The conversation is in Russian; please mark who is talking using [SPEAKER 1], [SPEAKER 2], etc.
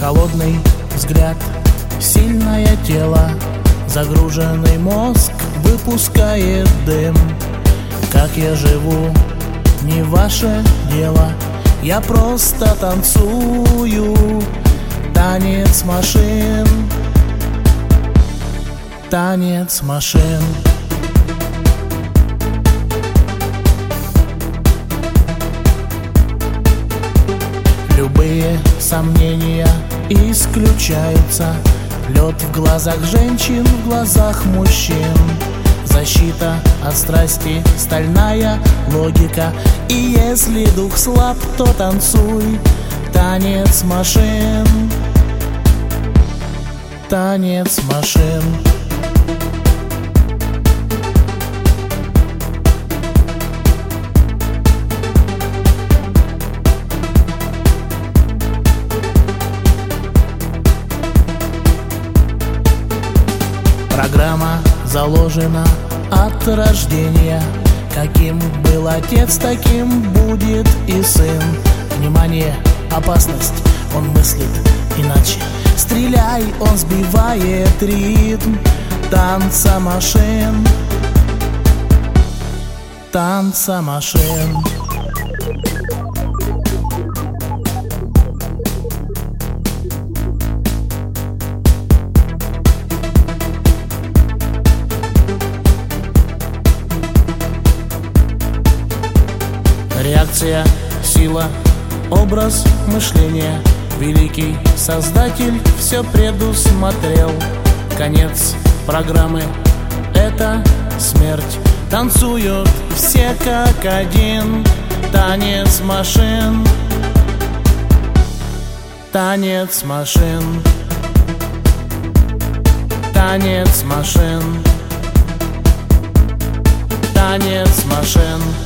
[SPEAKER 1] Холодный взгляд, сильное тело, загруженный мозг выпускает дым. Как я живу, не ваше дело, я просто танцую. Танец машин, танец машин. Любые сомнения исключаются. Лед в глазах женщин, в глазах мужчин. Защита от страсти, стальная логика. И если дух слаб, то танцуй. Танец машин, танец машин. Программа заложена от рождения. Каким был отец, таким будет и сын. Внимание, опасность, он мыслит иначе. Стреляй, он сбивает ритм танца машин, танца машин. Реакция, сила, образ мышления. Великий Создатель все предусмотрел. Конец программы — это смерть. Танцуют все как один. Танец машин, танец машин, танец машин, танец машин.